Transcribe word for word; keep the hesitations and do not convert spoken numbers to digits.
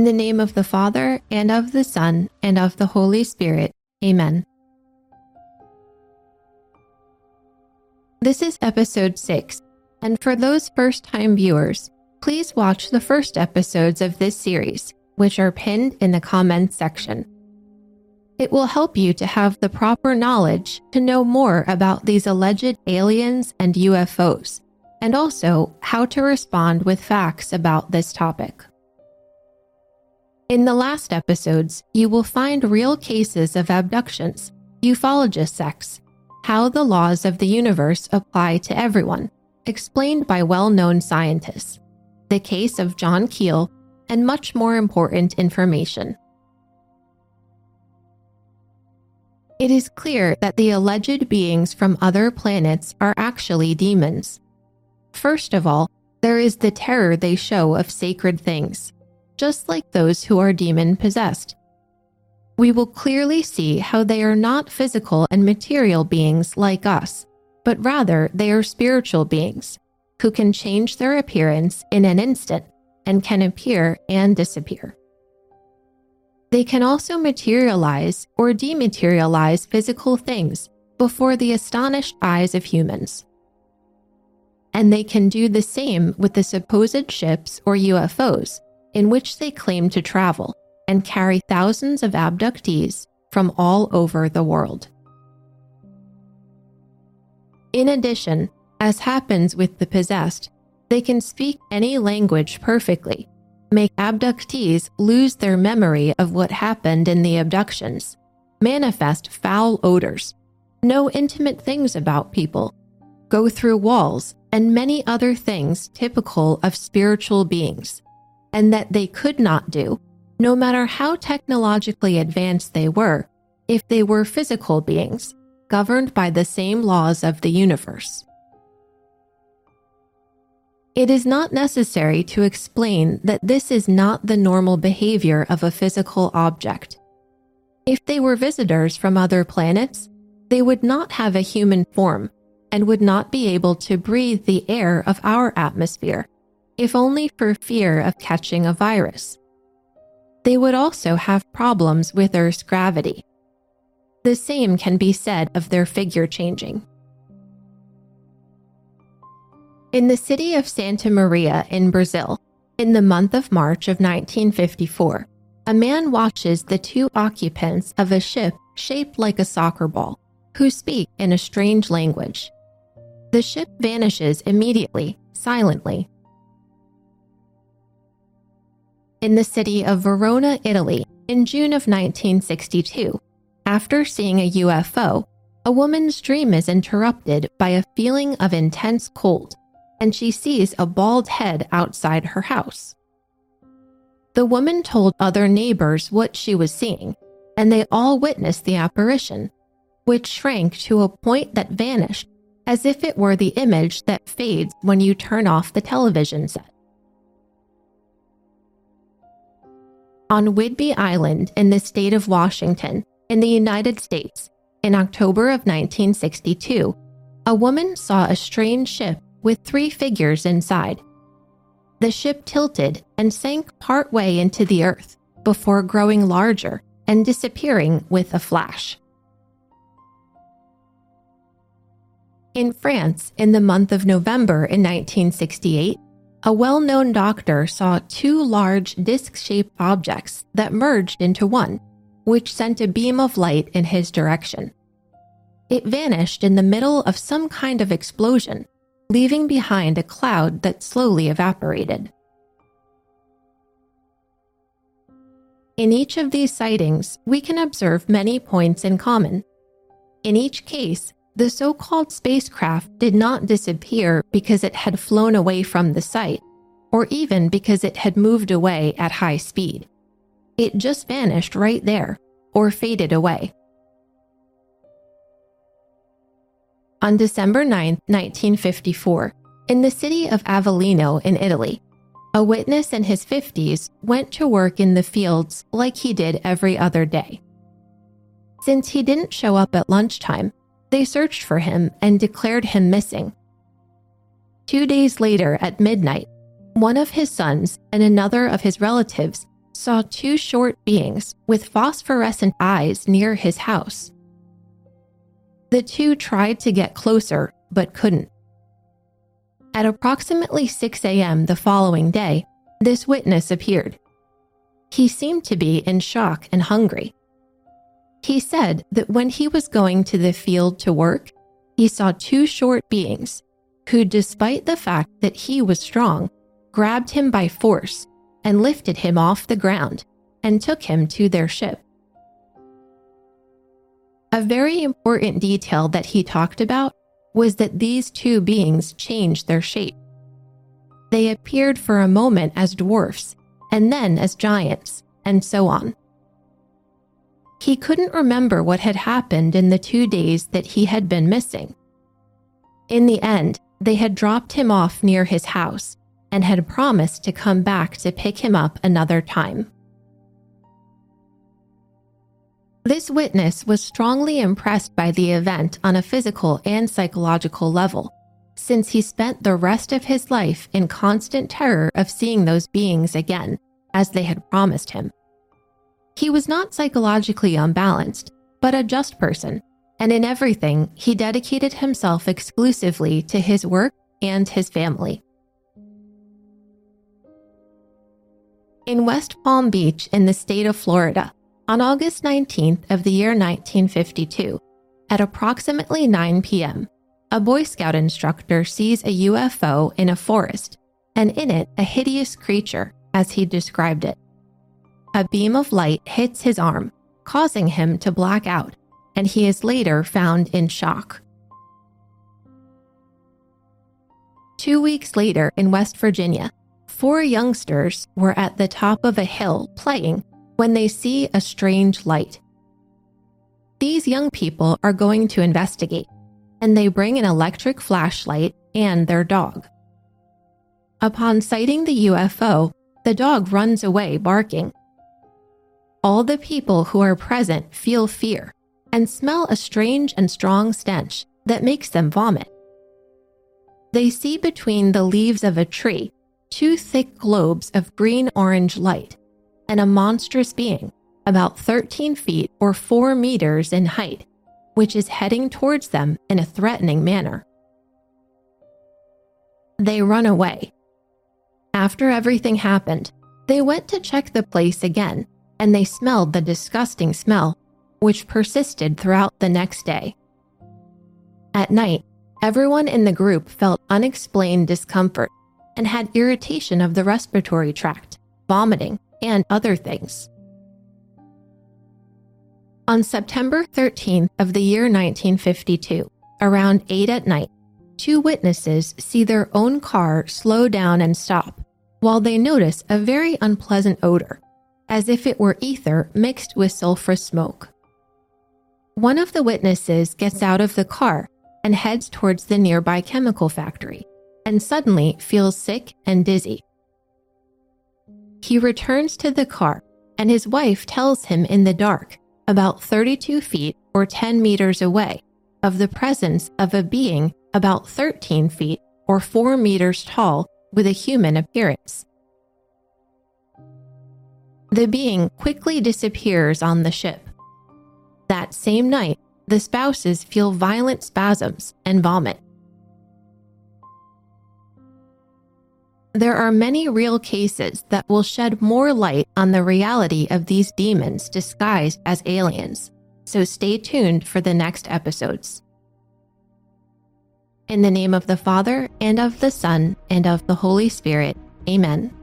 In the name of the Father, and of the Son, and of the Holy Spirit. Amen. This is episode six, and for those first-time viewers, please watch the first episodes of this series, which are pinned in the comments section. It will help you to have the proper knowledge to know more about these alleged aliens and U F Os, and also how to respond with facts about this topic. In the last episodes, you will find real cases of abductions, ufology sects, how the laws of the universe apply to everyone, explained by well-known scientists, the case of John Keel, and much more important information. It is clear that the alleged beings from other planets are actually demons. First of all, there is the terror they show of sacred things, just like those who are demon-possessed. We will clearly see how they are not physical and material beings like us, but rather they are spiritual beings, who can change their appearance in an instant and can appear and disappear. They can also materialize or dematerialize physical things before the astonished eyes of humans. And they can do the same with the supposed ships or U F Os in which they claim to travel and carry thousands of abductees from all over the world. In addition, as happens with the possessed, they can speak any language perfectly, make abductees lose their memory of what happened in the abductions, manifest foul odors, know intimate things about people, go through walls, and many other things typical of spiritual beings, and that they could not do, no matter how technologically advanced they were, if they were physical beings, governed by the same laws of the universe. It is not necessary to explain that this is not the normal behavior of a physical object. If they were visitors from other planets, they would not have a human form and would not be able to breathe the air of our atmosphere, if only for fear of catching a virus. They would also have problems with Earth's gravity. The same can be said of their figure changing. In the city of Santa Maria in Brazil, in the month of March of nineteen fifty-four, a man watches the two occupants of a ship shaped like a soccer ball, who speak in a strange language. The ship vanishes immediately, silently. In the city of Verona, Italy, in June of nineteen sixty-two, after seeing a U F O, a woman's dream is interrupted by a feeling of intense cold, and she sees a bald head outside her house. The woman told other neighbors what she was seeing, and they all witnessed the apparition, which shrank to a point that vanished as if it were the image that fades when you turn off the television set. On Whidbey Island in the state of Washington, in the United States, in October of nineteen sixty-two, a woman saw a strange ship with three figures inside. The ship tilted and sank partway into the earth before growing larger and disappearing with a flash. In France, in the month of November in nineteen sixty-eight, a well-known doctor saw two large disc-shaped objects that merged into one, which sent a beam of light in his direction. It vanished in the middle of some kind of explosion, leaving behind a cloud that slowly evaporated. In each of these sightings, we can observe many points in common. In each case, the so-called spacecraft did not disappear because it had flown away from the site, or even because it had moved away at high speed. It just vanished right there, or faded away. On December ninth, nineteen fifty-four, in the city of Avellino in Italy, a witness in his fifties went to work in the fields like he did every other day. Since he didn't show up at lunchtime, they searched for him and declared him missing. Two days later at midnight, one of his sons and another of his relatives saw two short beings with phosphorescent eyes near his house. The two tried to get closer, but couldn't. At approximately six a.m. the following day, this witness appeared. He seemed to be in shock and hungry. He said that when he was going to the field to work, he saw two short beings who, despite the fact that he was strong, grabbed him by force and lifted him off the ground and took him to their ship. A very important detail that he talked about was that these two beings changed their shape. They appeared for a moment as dwarfs, and then as giants, and so on. He couldn't remember what had happened in the two days that he had been missing. In the end, they had dropped him off near his house and had promised to come back to pick him up another time. This witness was strongly impressed by the event on a physical and psychological level, since he spent the rest of his life in constant terror of seeing those beings again, as they had promised him. He was not psychologically unbalanced, but a just person, and in everything, he dedicated himself exclusively to his work and his family. In West Palm Beach in the state of Florida, on August nineteenth of the year nineteen fifty-two, at approximately nine p.m., a Boy Scout instructor sees a U F O in a forest, and in it a hideous creature, as he described it. A beam of light hits his arm, causing him to black out, and he is later found in shock. Two weeks later in West Virginia, four youngsters were at the top of a hill playing when they see a strange light. These young people are going to investigate, and they bring an electric flashlight and their dog. Upon sighting the U F O, the dog runs away barking. All the people who are present feel fear and smell a strange and strong stench that makes them vomit. They see between the leaves of a tree two thick globes of green-orange light and a monstrous being, about thirteen feet or four meters in height, which is heading towards them in a threatening manner. They run away. After everything happened, they went to check the place again, and they smelled the disgusting smell, which persisted throughout the next day. At night, everyone in the group felt unexplained discomfort and had irritation of the respiratory tract, vomiting, and other things. On September thirteenth of the year nineteen fifty-two, around eight at night, two witnesses see their own car slow down and stop, while they notice a very unpleasant odor, as if it were ether mixed with sulfurous smoke. One of the witnesses gets out of the car and heads towards the nearby chemical factory, and suddenly feels sick and dizzy. He returns to the car, and his wife tells him in the dark, about thirty-two feet or ten meters away, of the presence of a being about thirteen feet or four meters tall with a human appearance. The being quickly disappears on the ship. That same night, the spouses feel violent spasms and vomit. There are many real cases that will shed more light on the reality of these demons disguised as aliens, so stay tuned for the next episodes. In the name of the Father, and of the Son, and of the Holy Spirit, Amen.